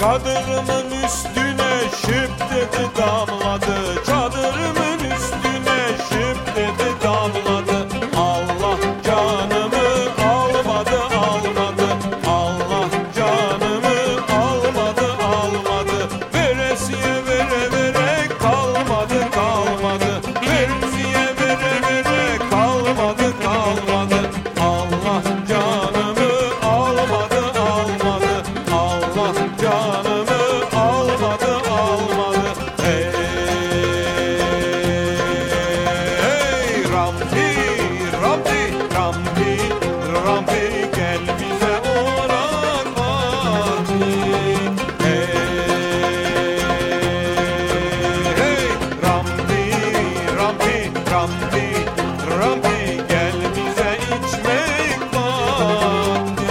Çadırımın üstüne şıp dedi damladı. Çadırımın üstüne şıp dedi damladı. Allah canımı almadı almadı. Allah canımı almadı almadı. Veresiye vere vere kalmadı kalmadı. Veresiye vere vere kalmadı kalmadı. Allah canımı almadı almadı. Allah canımı almadı almadı. Hey, hey Rampi, Rampi, Rampi, Rampi gel bize oran vakti. Hey, hey Rampi, Rampi, Rampi, Rampi gel bize içmek vakti.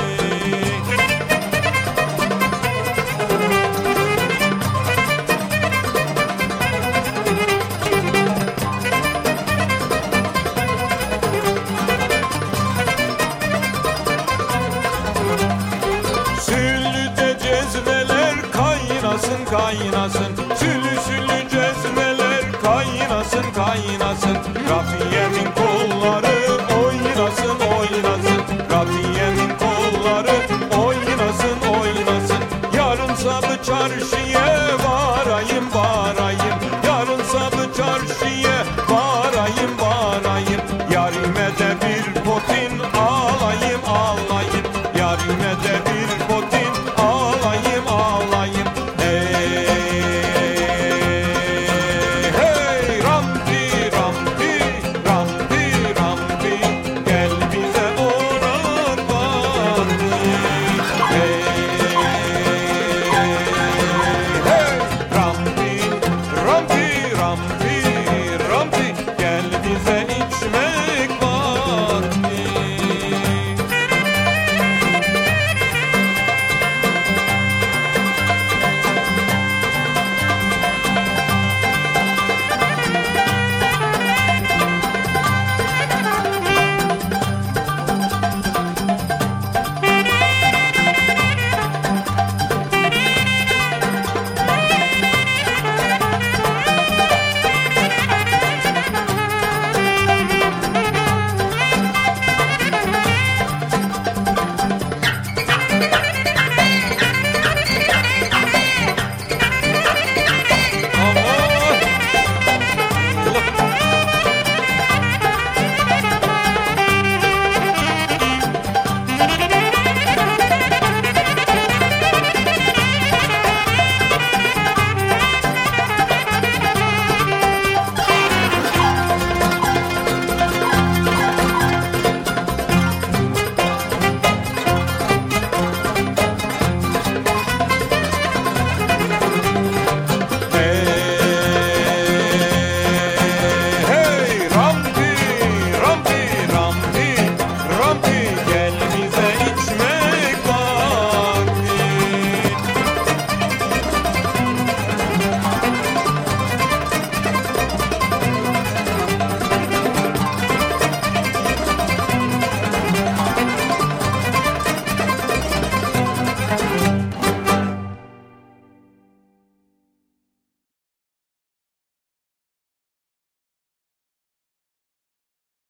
Süllüde cezveler kaynasın kaynasın.